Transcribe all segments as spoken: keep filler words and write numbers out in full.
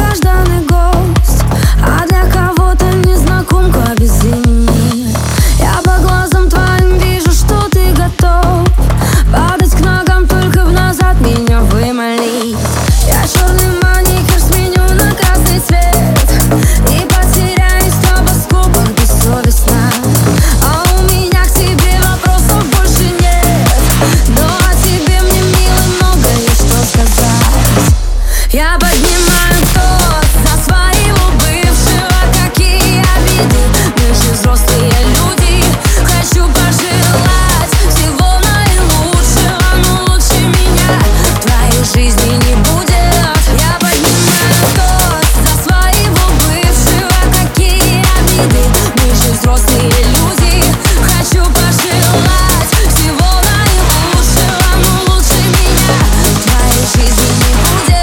долгожданный гость, а для кого-то незнакомка без имени. Я по глазам твоим вижу, что ты готов падать к ногам, только в назад меня вымолить. Я черный маникюр сменю на красный цвет и потеряюсь в стробоскопах бессовестно. А у меня к тебе вопросов больше нет, но о тебе мне, милый, много есть что сказать. Я поднимаю тост за своего бывшего, какие обиды, мы же взрослые люди. Хочу пожелать всего наилучшего, но лучше меня в твоей жизни не будет. Я поднимаю тост за своего бывшего, какие обиды, мы же взрослые люди. Хочу пожелать всего наилучшего, но лучше меня в твоей жизни не будет.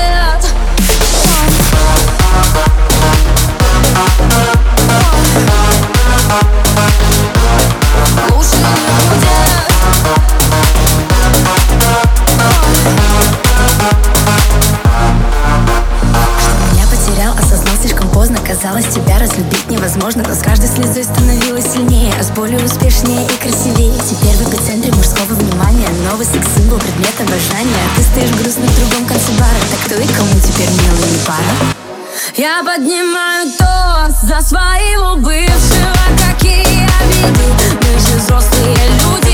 Лучше не будет. Я потерял, осознал слишком поздно. Казалось, тебя разлюбить невозможно, но с каждой слезой становилась сильнее, а с болью успешнее и красивее. Теперь в эпицентре мужского внимания, новый секс-символ, предмет обожания. Ты стоишь грустно в другом конце бара, так кто и кому теперь милый не пара? Я поднимаю тост за своего бывшего, какие обиды, мы же взрослые люди.